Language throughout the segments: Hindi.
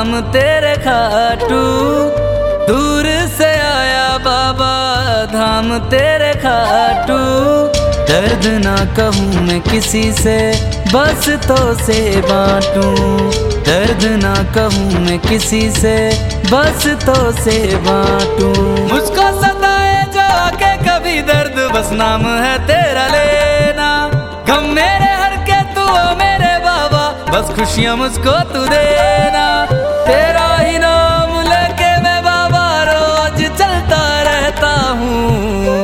धाम तेरे खाटू, दूर से आया बाबा धाम तेरे खाटू। दर्द ना कहूँ मैं किसी से, बस तो से बांटूं। दर्द ना कहूँ मैं किसी से, बस तो से बांटूं। मुझको सताए जो आके कभी दर्द, बस नाम है तेरा लेना। गम मेरे हर के तू मेरे बाबा, बस खुशियाँ मुझको तू देना। तेरा ही नाम लेके मैं बाबा रोज चलता रहता हूँ।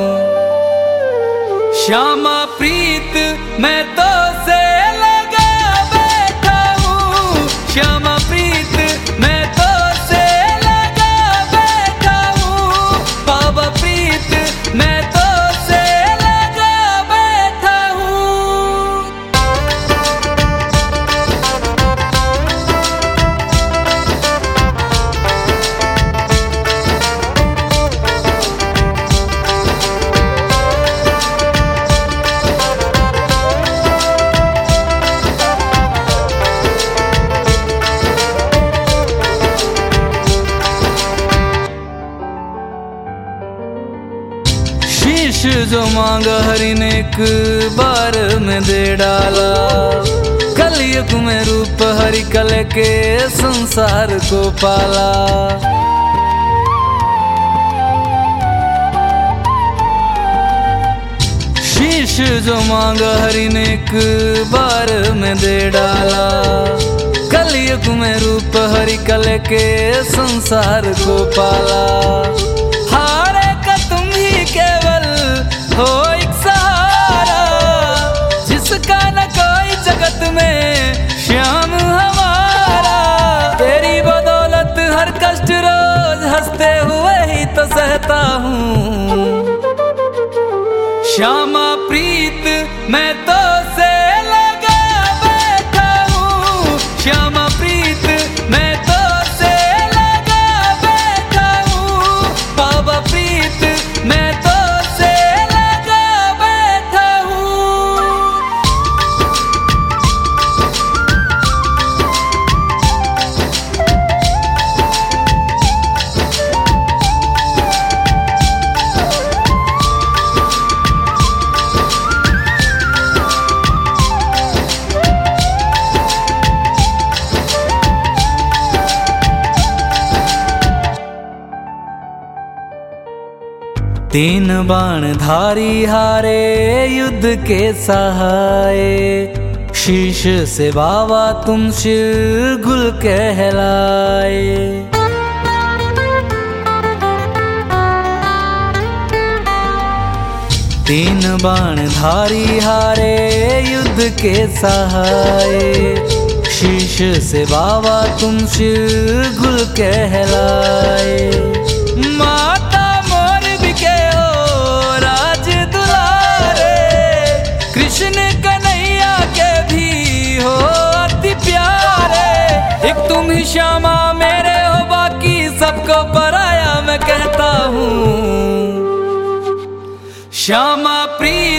श्यामा प्रीत मैं तो से लगा बैठा हूँ। श्यामा प्रीत मैं तो से लगा बैठा हूँ। बाबा प्रीत मैं तो से लगा बैठा हूँ। शीश जो मांगा हरि ने एक बार में दे डाला। कलयुग में रूप हरि कल के संसार को पाला। शीश जो मांगा हरि ने एक बार में दे डाला। कलयुग में रूप हरि कल के संसार को पाला। हारे का तुम ही केवल हो एक सहारा, जिसका न कोई जगत में श्याम हमारा। तेरी बदौलत हर कष्ट रोज हंसते हुए ही तो सहता हूँ। श्यामा प्रीत मैं तो से लगा बैठा हूँ। श्यामा प्रीत मैं तो से लगा बैठा हूँ। बाबा प्रीत मैं तो से लगा बैठा हूँ। तीन बाण धारी हारे युद्ध के सहाय। शीश से बाबा तुम शिव गुल कहलाए। तीन बाण धारी हारे युद्ध के सहाय। शीश से बाबा तुम शिव गुल कहलाए। माता मोर बिके हो राज दुलारे, कृष्ण कन्हैया के भी हो अति प्यारे। एक तुम ही श्यामा मेरे हो, बाकी सबको पराया मैं कहता हूँ। श्यामा प्रीत